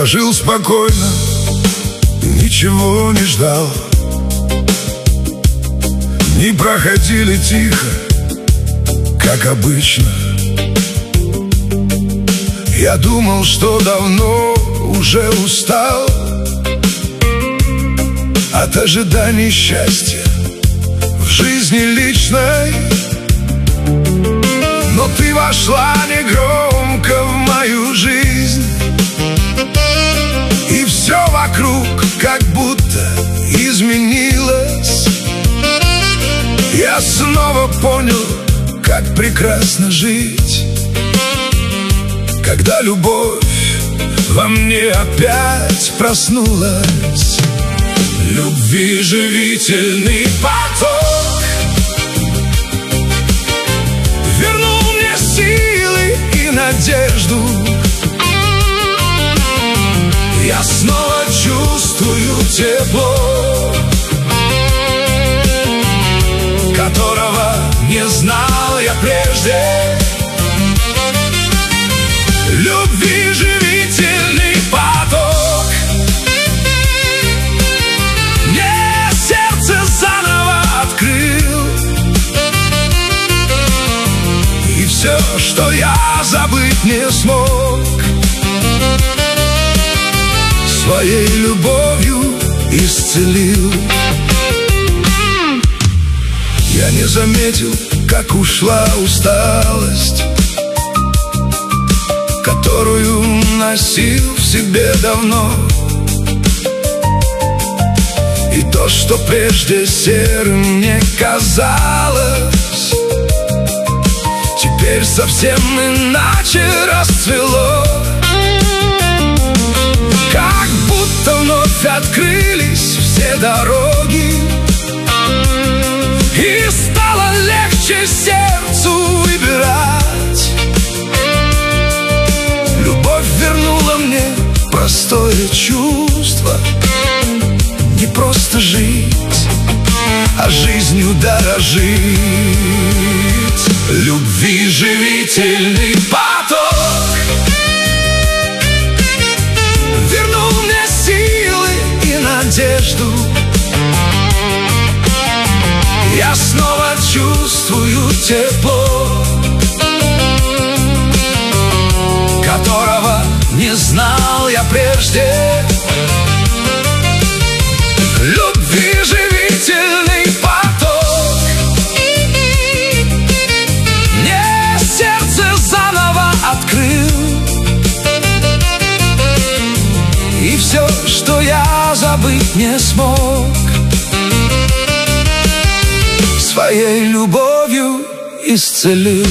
Я жил спокойно, ничего не ждал. Дни проходили тихо, как обычно. Я думал, что давно уже устал от ожиданий счастья в жизни личной. Но ты вошла негромко в мою жизнь, и все вокруг как будто изменилось. Я снова понял, как прекрасно жить, когда любовь во мне опять проснулась. Любви живительный поток вернул мне силы и надежду. Я снова чувствую тепло, которого не знал я прежде. Любви живительный поток мне сердце заново открыл, и все, что я забыть не смог, своей любовью исцелил. Я не заметил, как ушла усталость, которую носил в себе давно. И то, что прежде серым мне казалось, теперь совсем иначе расцвело. Как будто вновь открылись все дороги, и стало легче сердцу выбирать. Любовь вернула мне простое чувство, не просто жить, а жизнью дорожить. Любви живительный поток вернул мне силы и надежду. Я снова чувствую тепло, которого не знал я прежде. Любви живительный поток мне сердце заново открыл, и все, что я забыть не смог, своей любовью исцелил.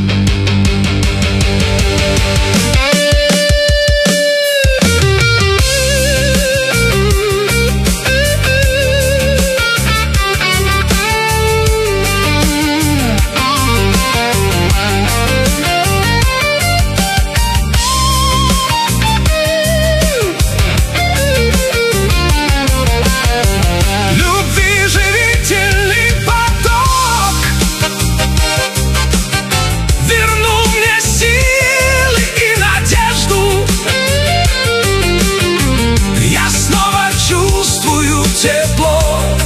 Тепло,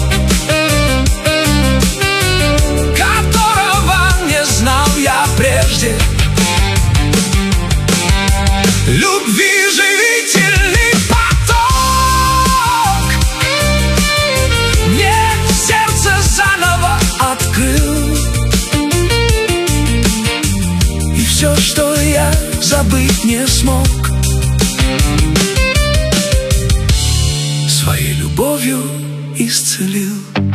которого не знал я прежде. Любви живительный поток мне сердце заново открыл, и все, что я забыть не смог, своей любовью исцелил.